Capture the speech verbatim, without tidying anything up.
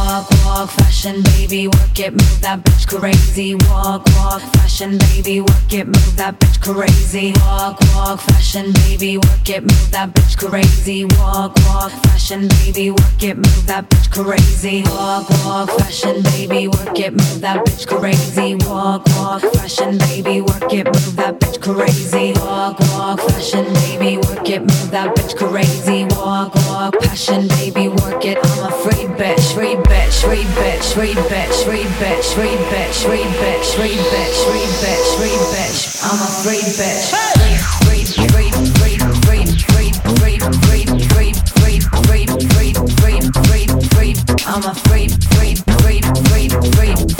Walk, walk, fashion, baby, work it, move that bitch crazy. Walk, walk, fashion, baby, work it, move that bitch crazy. Walk, walk, fashion, baby, work it, move that bitch crazy. Walk, walk, fashion, baby, work it, move that bitch crazy. Walk, walk, fashion, baby, work it, move that bitch crazy. Walk, walk, fashion, baby, work it, move that bitch crazy. Walk, walk, fashion, baby, work it, move that bitch crazy. Walk, walk, passion, baby, work it. I'm a free bitch, free bitch, free bitch, free bitch, free bitch, free bitch, free bitch, free bitch, free bitch, free bitch. I'm a free bitch. Free, free, free, free, free, free, free, free, free, free, free, free, free, free, free. I'm a free, free, free, free, free,